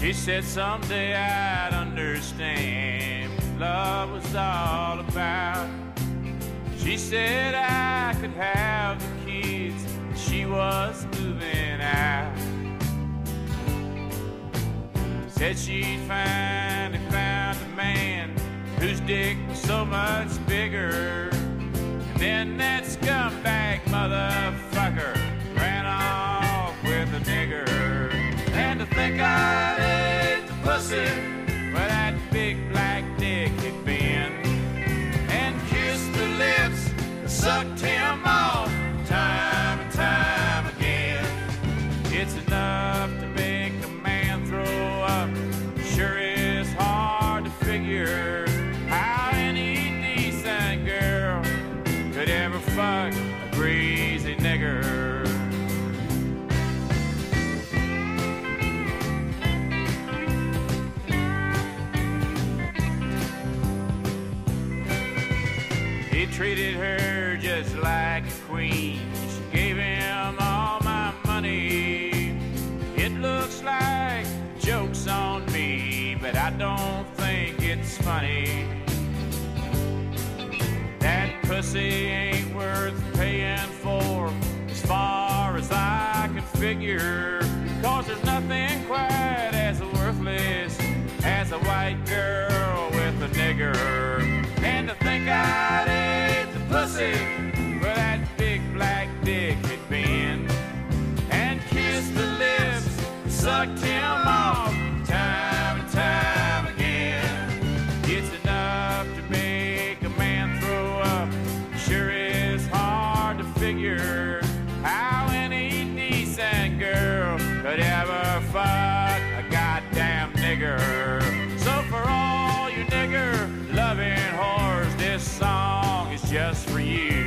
She said someday I'd understand what love was all about. She said I could have the kids, she was moving out. Said she'd finally found a man whose dick was so much bigger. And then that scumbag motherfucker ran off with a nigger. And to think I'd ate the pussy where that big black dick had been, and kissed the lips that sucked him off time and time again. It's enough to make a man throw up. Sure is hard to figure how any decent girl could ever fuck a greasy nigger. He treated her just like a queen. She gave him all my money. It looks like joke's on me, but I don't think it's funny. That pussy ain't worth paying for, as far as I can figure. 'Cause there's nothing quite as worthless as a white girl with a nigger. And to think I'd ate the pussy where that big black dick had been, and kissed the lips that sucked him off time and time again. It's enough to make a man throw up. Sure is hard to figure how any decent girl could ever fuck a goddamn nigger. So for all you nigger loving whores, this song is just for you.